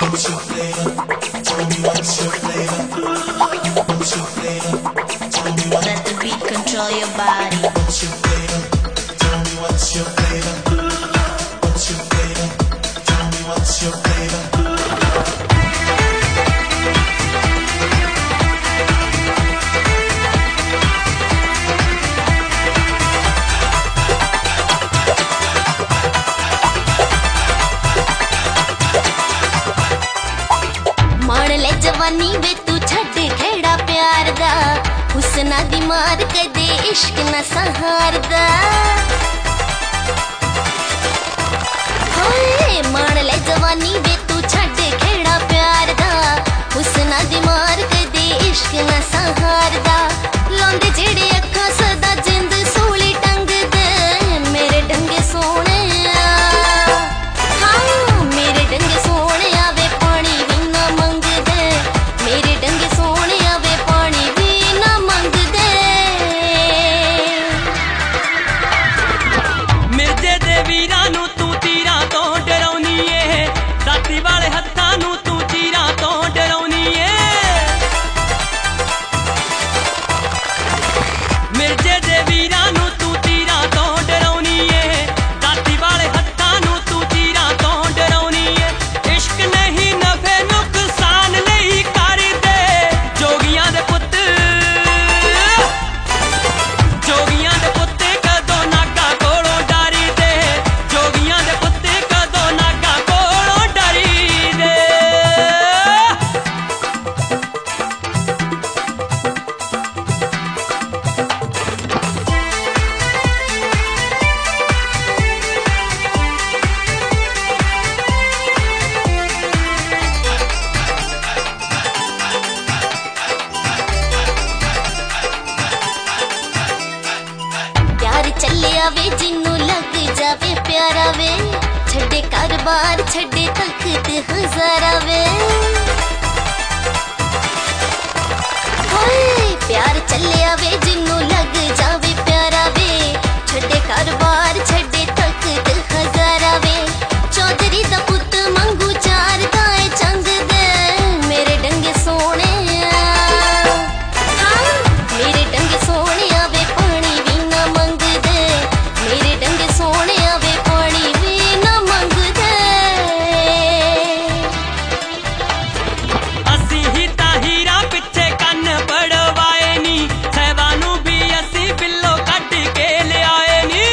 What's your flavor? Tell me what's your flavor? What's your flavor? Tell me what. Let the beat control your body. What's your flavor? Tell me what's your flavor? What's your flavor? Tell me what's your flavor? जवानी वे तू छड़ खेड़ा प्यार दा हुस्ना दी मार कदे इश्क न सहार दा होए मान ले जवानी वे तू छड़ खेड़ा प्यार दा हुस्ना दी मार कदे इश्क न सहार दा लौंदे जेड़े अखां सदा जिंद सूली टंग दे मेरे डंगे सोने हाँ मेरे डंगे सोने आवे पानी भी ना मंग मेरे डंगे सोने आवे पानी भी ना मंग दे मिर्जे दे वीरां नू तू तीरां तो डराउनी ए दाती वाले हत्थां नू तू तीरां तो डराउनी ए मिर्जे दे वीरां नू तू तीरां तो डराउनी ए दाती वाले हत्थां नू तू तीरां तो डराउनी ए इश्क नहीं नफे नुकसान नहीं कर दे जोगियां दे पुत्त कदों नागा कोलों डरी दे जोगियां दे पुत्त कदों नागा कोलों डरी दे प्यार चले आवे जिन्नू लग जावे प्यारा वे छड़े कारोबार छड़े तख्त हजारा वे होए प्यार चले आवे जिन्नू लग जावे प्यारा वे छड़े कारोबार छड़े तख्त हजारा वे चौधरी दा पुत्त मंगू चार गाए चंग दे मेरे डंगे सोने हाँ मेरे डंगे सोने आवे पानी भी ना मंग दे मेरे डंगे सोने आवे पानी भी ना मंग दे असी ही ताहीरा पिछे कन्न पड़वाए नी सहवानू भी असी बिल्लो कट के ले आए नी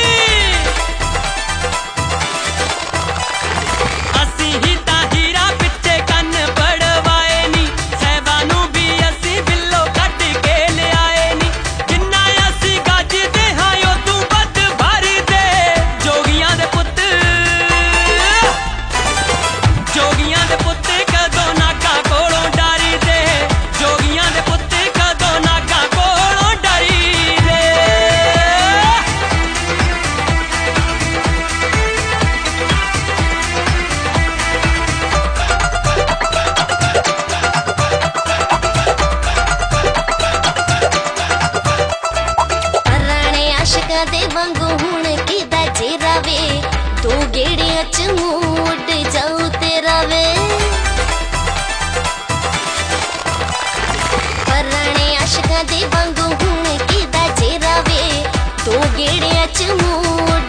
असी ही ताहीरा पिछे कन्न पड़वाए नी सहवानू भी असी बिल्लो कट के ले आए नी जिन्ना असी गज दे हां ओ तू बद भर दे जोगियां दे पुत्त कदों नागा कोलों डरी दे जोगियां दे पुत्त कदों नागा कोलों डरी दे पराने आशिकां दे वांगू हुण किदा जेरा वे दो गेड़ियां च मूड जाऊ तेरा वे पराने आशिकां दे वांगू हुण किदा जेरा वे दो गेड़ियां च मूड